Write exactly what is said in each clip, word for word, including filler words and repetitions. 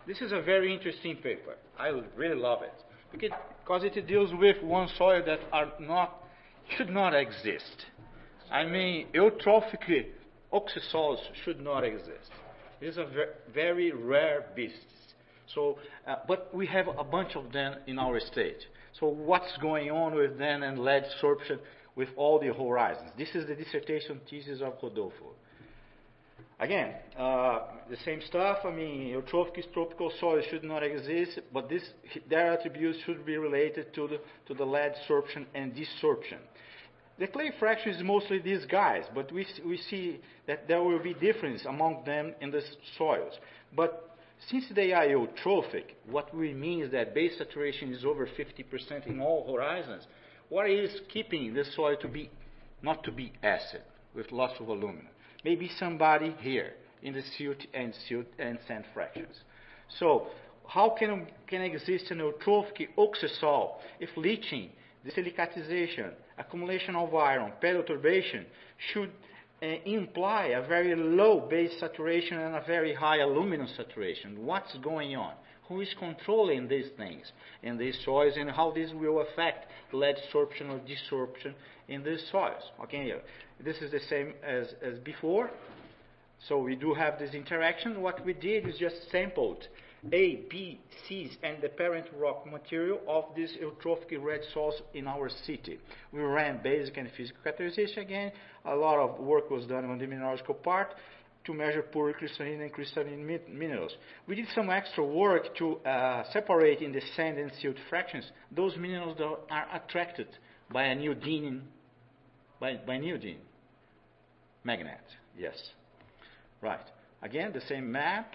This is a very interesting paper. I really love it because, because it deals with one soil that are not, should not exist. I mean, eutrophic oxysols should not exist. These are ver very rare beasts. So, uh, but we have a bunch of them in our state. So what's going on with them and lead sorption with all the horizons? This is the dissertation thesis of Rodolfo. Again, uh, the same stuff. I mean, eutrophic tropical soil should not exist, but this, their attributes should be related to the, to the lead sorption and desorption. The clay fraction is mostly these guys, but we, we see that there will be difference among them in the soils. But since they are eutrophic, what we mean is that base saturation is over fifty percent in all horizons. What is keeping the soil to be, not to be acid with lots of aluminum? Maybe somebody here in the silt and silt and sand fractions. So, how can, can exist an eutrophic oxysol if leaching, desilicatization, accumulation of iron, perturbation should uh, imply a very low base saturation and a very high aluminum saturation? What's going on? Who is controlling these things in these soils, and how this will affect lead sorption or desorption in these soils? Okay, this is the same as, as before. So we do have this interaction. What we did is just sampled A, B, C's and the parent rock material of these eutrophic red soils in our city. We ran basic and physical characterization again. A lot of work was done on the mineralogical part to measure pure crystalline and crystalline mi minerals. We did some extra work to uh, separate in the sand and silt fractions those minerals that are attracted by a neodymium, by, by neodymium magnet. Yes, right. Again, the same map,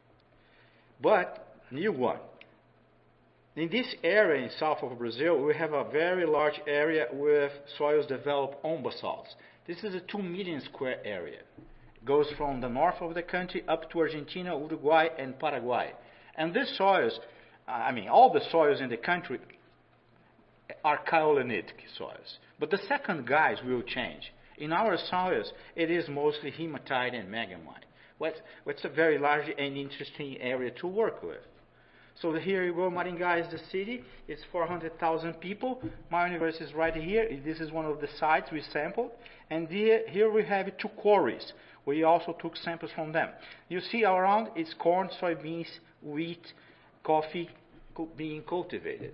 but new one. In this area in south of Brazil, we have a very large area with soils developed on basalts. This is a two million square area. Goes from the north of the country up to Argentina, Uruguay, and Paraguay. And these soils, uh, I mean, all the soils in the country are kaolinitic soils. But the second guys will change. In our soils, it is mostly hematite and megamite. Well, it's a very large and interesting area to work with. So here you go, Maringá is the city. It's four hundred thousand people. My university is right here. This is one of the sites we sampled. And here, here we have two quarries. We also took samples from them. You see around, it's corn, soybeans, wheat, coffee being cultivated.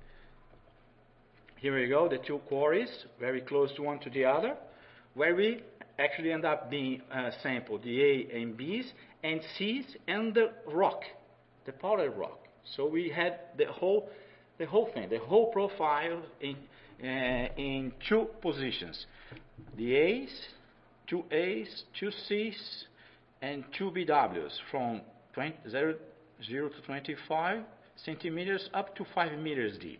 Here we go, the two quarries, very close to one to the other, where we actually end up being uh, sampled, the A and B's, and C's, and the rock, the powder rock. So we had the whole, the whole thing, the whole profile in, uh, in two positions. The A's, two A's, two C's, and two B W's from zero to twenty-five centimeters up to five meters deep.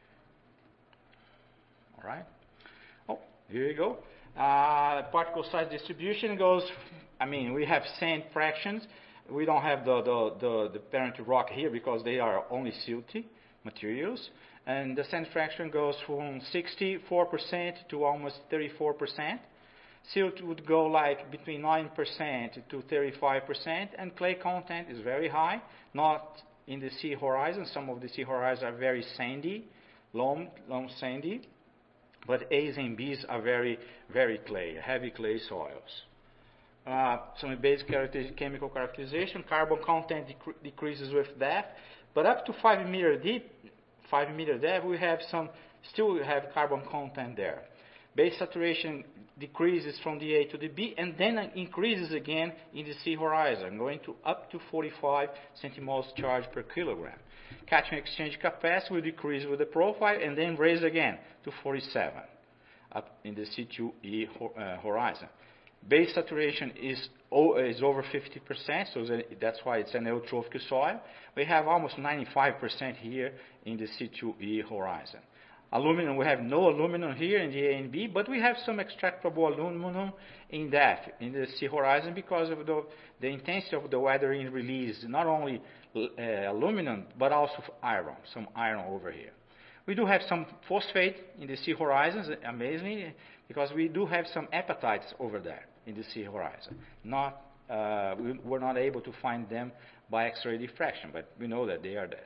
All right. Oh, here you go. Uh, particle size distribution goes, I mean, we have sand fractions. We don't have the, the, the, the parent rock here because they are only silty materials. And the sand fraction goes from sixty-four percent to almost thirty-four percent. Silt would go like between nine percent to thirty-five percent, and clay content is very high, not in the sea horizon. Some of the sea horizons are very sandy, loam, loam sandy, but A's and B's are very, very clay, heavy clay soils. Uh, some basic character chemical characterization, carbon content dec decreases with depth, but up to five meter deep, five meter depth, we have some, still have carbon content there. Base saturation decreases from the A to the B, and then increases again in the sea horizon, going to up to forty-five centimoles charge per kilogram. Cation exchange capacity will decrease with the profile, and then raise again to forty-seven, up in the C two E ho uh, horizon. Base saturation is, o is over fifty percent, so that's why it's an eutrophic soil. We have almost ninety-five percent here in the C two E horizon. Aluminum, we have no aluminum here in the A and B, but we have some extractable aluminum in that, in the sea horizon, because of the, the intensity of the weathering release, not only uh, aluminum, but also iron, some iron over here. We do have some phosphate in the sea horizons, amazingly, because we do have some apatites over there in the sea horizon. Not, uh, we were not able to find them by X-ray diffraction, but we know that they are there.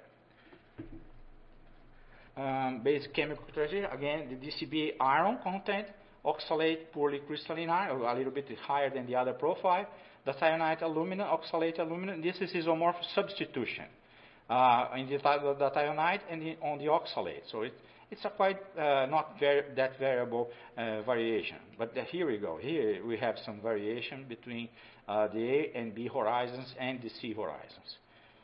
Um, basic chemical characteristic, again, the D C B iron content, oxalate poorly crystalline iron, a little bit higher than the other profile. The thionite aluminum, oxalate aluminum, this is isomorphic substitution uh, in the, the thionite and the, on the oxalate. So it, it's a quite uh, not very, that variable uh, variation. But the, here we go. Here we have some variation between uh, the A and B horizons and the C horizons.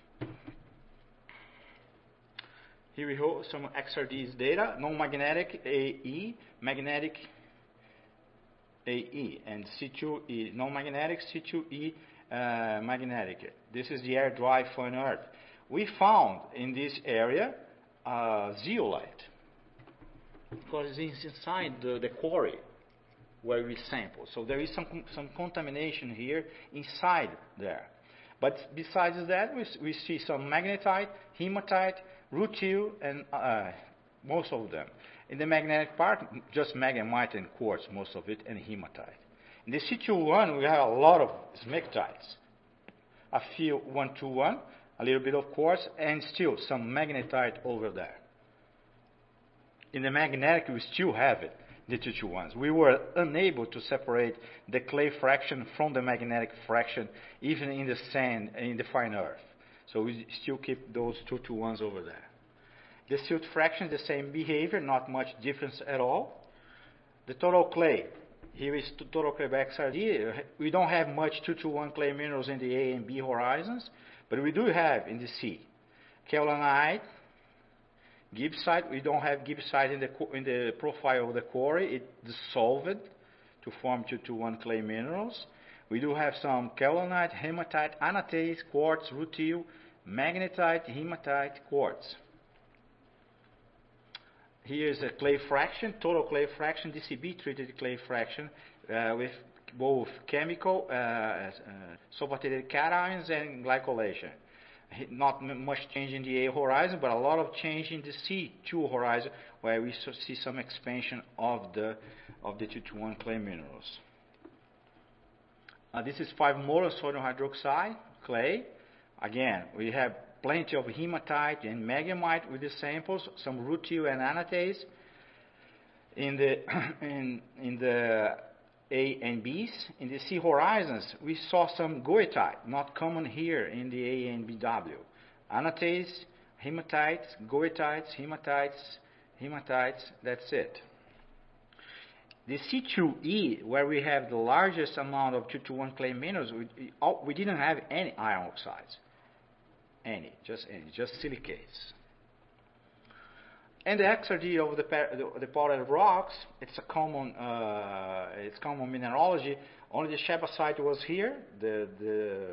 Here we go, some X R Ds data, non-magnetic A E, magnetic A E, and C two E, non-magnetic C two E, uh, magnetic. This is the air dry fine earth. We found in this area uh, zeolite, because it's inside the, the quarry where we sample. So there is some, some contamination here inside there. But besides that, we, we see some magnetite, hematite, rutile, and uh, most of them. In the magnetic part, just magnemite and quartz, most of it, and hematite. In the C two one, we have a lot of smectites, a few one two one, a little bit of quartz, and still some magnetite over there. In the magnetic, we still have it, the two two ones. We were unable to separate the clay fraction from the magnetic fraction, even in the sand, in the fine earth. So we still keep those two two ones over there. The silt fraction, the same behavior, not much difference at all. The total clay, here is total clay by X R D. We don't have much two two one clay minerals in the A and B horizons, but we do have in the C. Kaolinite, gibbsite, we don't have gibbsite in the, in the profile of the quarry. It dissolved to form two two one clay minerals. We do have some kaolinite, hematite, anatase, quartz, rutile, magnetite, hematite, quartz. Here is a clay fraction, total clay fraction, D C B treated clay fraction uh, with both chemical, uh, uh, sulfated cations and glycolation. Not much change in the A horizon, but a lot of change in the C two horizon, where we see some expansion of the of the two two one clay minerals. Uh, this is five molar sodium hydroxide clay. Again, we have plenty of hematite and magnemite with the samples, some rutile and anatase. In the in in the A and B's, in the C horizons, we saw some goethite, not common here in the A and B W. Anatase, hematites, goethites, hematites, hematites, that's it. The C two E, where we have the largest amount of two two one clay minerals, we, we didn't have any iron oxides. Any, just any, just silicates. And the X R D of the, the, the powdered rocks, it's a common, uh, it's common mineralogy. Only the Shebasite was here, the the,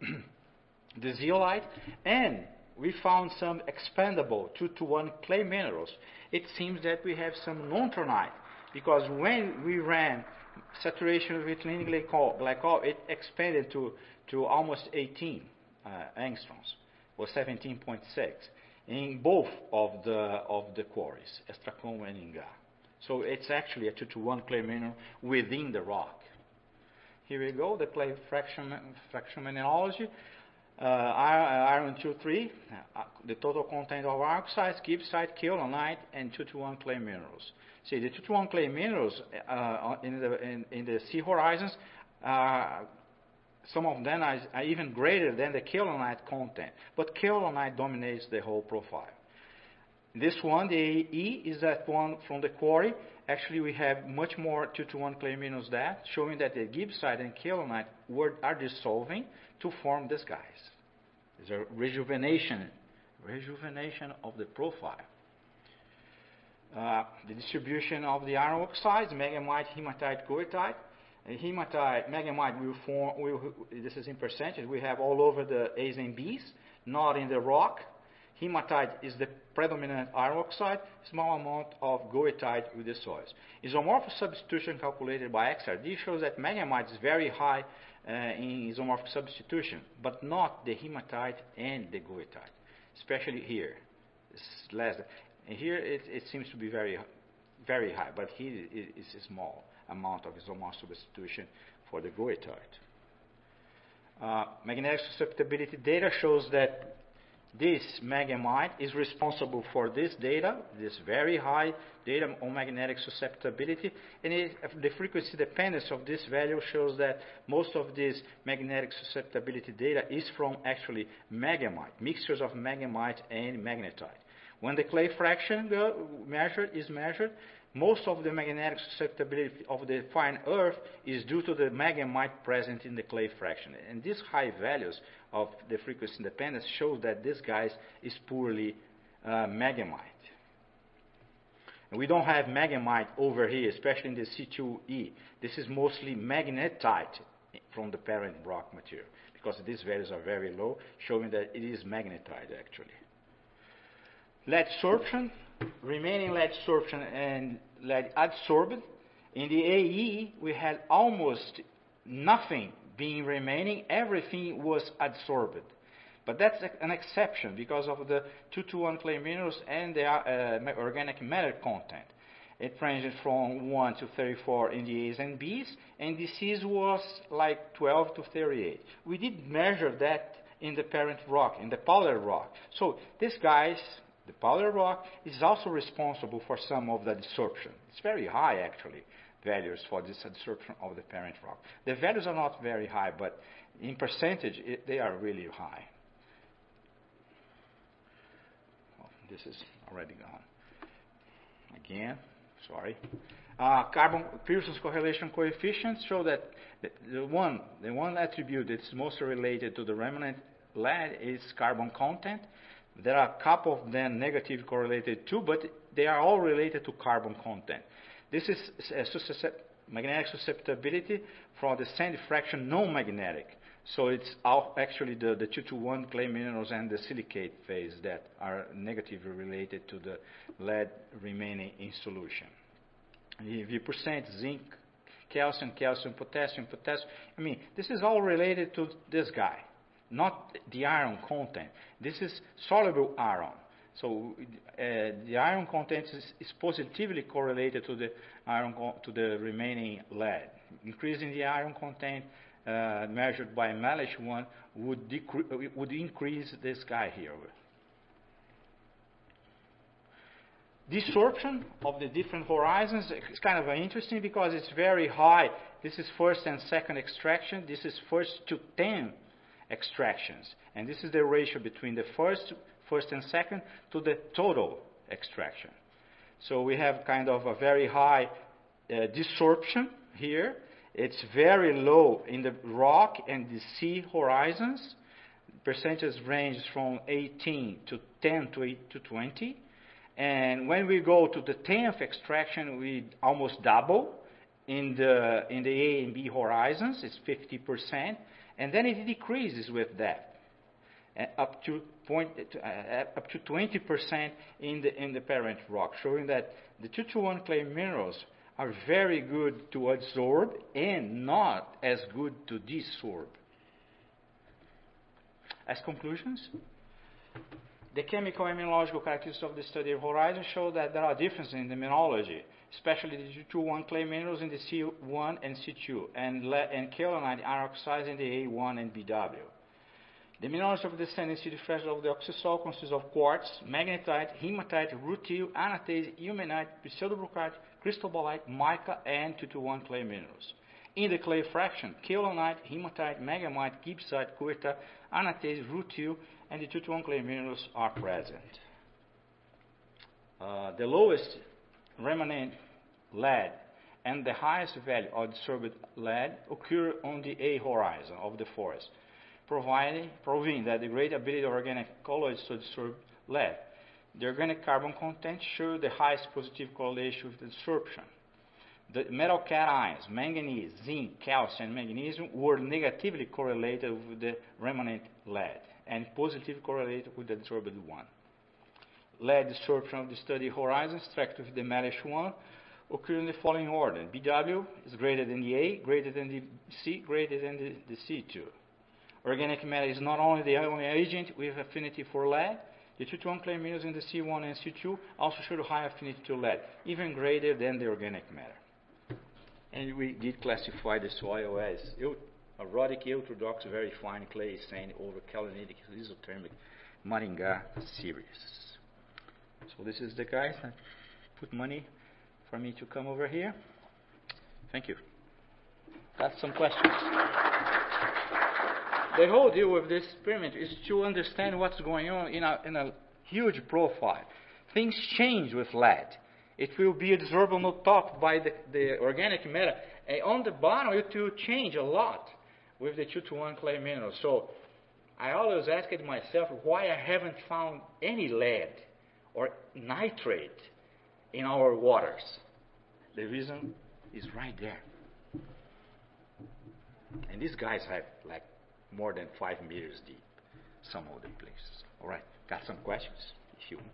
the zeolite, and we found some expandable two two one clay minerals. It seems that we have some nontronite, because when we ran saturation with ethylene glycol, glycol, it expanded to to almost eighteen uh, angstroms, or seventeen point six. In both of the of the quarries, Estracoma and Inga. So it's actually a two to one clay mineral within the rock. Here we go, the clay fraction, fraction mineralogy. Uh, iron two three, uh, the total content of oxides, gibbsite, kaolinite, and two to one clay minerals. See, the two to one clay minerals uh, in, the, in, in the C horizons, uh, some of them are, are even greater than the kaolinite content, but kaolinite dominates the whole profile. This one, the A E, is that one from the quarry. Actually, we have much more two to one clay minerals there, showing that the gibbsite and kaolinite were, are dissolving to form these guys. There's a rejuvenation, rejuvenation of the profile. Uh, the distribution of the iron oxides, magnemite, hematite, goethite. And hematite, magnemite will form, will, this is in percentage, we have all over the A's and B's, not in the rock. Hematite is the predominant iron oxide, small amount of goethite with the soils. Isomorphic substitution calculated by X R D shows that magnemite is very high uh, in isomorphic substitution, but not the hematite and the goethite, especially here. It's less than, and here it, it seems to be very, very high, but here it is small amount of isomorphic substitution for the goethite. Uh, magnetic susceptibility data shows that this megamite is responsible for this data, this very high data on magnetic susceptibility, and it, the frequency dependence of this value shows that most of this magnetic susceptibility data is from actually megamite, mixtures of megamite and magnetite. When the clay fraction go, measured, is measured, most of the magnetic susceptibility of the fine earth is due to the megamite present in the clay fraction. And these high values of the frequency independence show that this guy is poorly uh, megamite. And we don't have megamite over here, especially in the C two E. This is mostly magnetite from the parent rock material, because these values are very low, showing that it is magnetite actually. Lead sorption, remaining lead sorption and lead adsorbed. In the A E, we had almost nothing being remaining, everything was adsorbed. But that's an exception because of the two twenty-one clay minerals and the uh, organic matter content. It ranges from one to thirty-four in the A's and B's, and the C's was like twelve to thirty-eight. We did measure that in the parent rock, in the powder rock. So these guys, the powder rock, is also responsible for some of the adsorption. It's very high, actually, values for this adsorption of the parent rock. The values are not very high, but in percentage, it, they are really high. Oh, this is already gone. Again, sorry. Uh, carbon Pearson's correlation coefficients show that the, the one the one attribute that's most related to the remnant lead is carbon content. There are a couple of them negatively correlated too, but they are all related to carbon content. This is a suscept magnetic susceptibility for the sandy fraction non-magnetic. So it's actually the, the two twenty-one clay minerals and the silicate phase that are negatively related to the lead remaining in solution. The, the percent zinc, calcium, calcium, potassium, potassium. I mean, this is all related to this guy, not the iron content. This is soluble iron. So uh, the iron content is, is positively correlated to the iron to the remaining lead. Increasing the iron content uh, measured by Malish one would would increase this guy here. Desorption of the different horizons is kind of interesting because it's very high. This is first and second extraction. This is first to ten extractions, and this is the ratio between the first first and second to the total extraction. So we have kind of a very high uh, desorption here. It's very low in the rock and the sea horizons. Percentage ranges from eighteen to ten to eight to twenty. And when we go to the tenth extraction, we almost double in the in the A and B horizons. It's fifty percent. And then it decreases with that, uh, up to point, uh, up to twenty percent in the in the parent rock, showing that the two twenty-one clay minerals are very good to adsorb and not as good to desorb. As conclusions, the chemical and mineralogical characteristics of the study of horizon show that there are differences in the mineralogy, especially the two twenty-one clay minerals in the C one and C two, and, and kaolinite iron oxides in the A one and B W. The mineralogy of the sand and city fresh of the oxysol consists of quartz, magnetite, hematite, rutile, anatase, ilmenite, pseudobrochite, cristobalite, mica, and two twenty-one clay minerals. In the clay fraction, kaolinite, hematite, megamite, gibbsite, cuita, anatase, rutile, and the two twenty-one clay minerals are present. Uh, the lowest remnant lead and the highest value of adsorbed lead occur on the A horizon of the forest, providing, proving that the great ability of organic colloids to adsorb lead. The organic carbon content show the highest positive correlation with adsorption. The metal cations, manganese, zinc, calcium, and magnesium were negatively correlated with the remnant lead and positively correlated with the adsorbed one. Lead absorption of the study horizon, extracted with the Malish one, occur in the following order. B W is greater than the A, greater than the C, greater than the, the C two. Organic matter is not only the only agent with affinity for lead. The two twenty-one clay minerals in the C one and C two also show high affinity to lead, even greater than the organic matter. And we did classify the soil as rhodic, heterodox, very fine clay, sand over calcinitic, isothermic, Maringá series. So this is the guys that put money for me to come over here. Thank you. Got some questions? The whole deal with this experiment is to understand what's going on in a, in a huge profile. Things change with lead. It will be absorbed on the top by the, the organic matter. And on the bottom, it will change a lot with the two to one clay mineral. So I always asked myself why I haven't found any lead or nitrate in our waters. The reason is right there. And these guys have like more than five meters deep, some of the places. All right, got some questions? If you.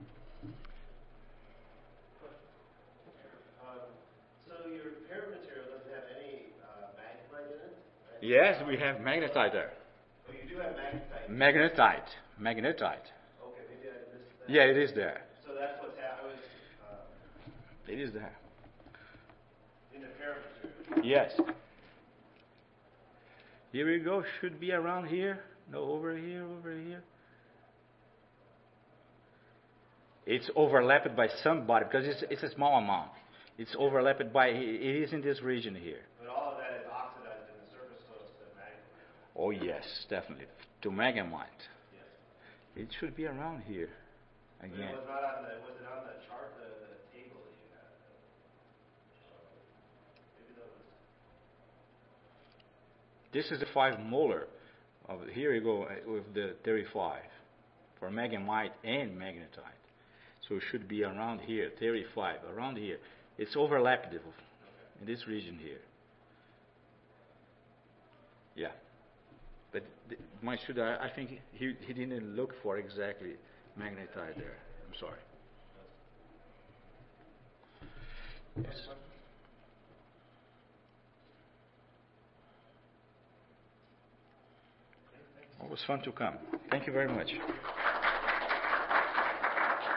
Um, so your parent material doesn't have any uh, magnetite in it? Right? Yes, we have magnetite there. Oh, you do have magnetite. Magnetite, magnetite. Okay, maybe I missed that. Yeah, it is there. So that's what's happening. Uh, It is there. in the parent material. Yes. Here we go. Should be around here. No, over here, over here. It's overlapped by somebody because it's, it's a small amount. It's overlapped by, it is in this region here. But all of that is oxidized in the surface host of magnemite. Oh yes, definitely. To megamite. Yes. It should be around here. But Again. it was not on the, was it on the chart, the, the table that you had? Maybe that was. This is the five molar. Of, here you go uh, with the thirty-five for megamite and magnetite. So it should be around here, thirty-five, around here. It's overlapped in this region here. Yeah. But th- my student, I, I think he, he didn't look for exactly magnetite there. I'm sorry. Yes. It was fun to come. Thank you very much.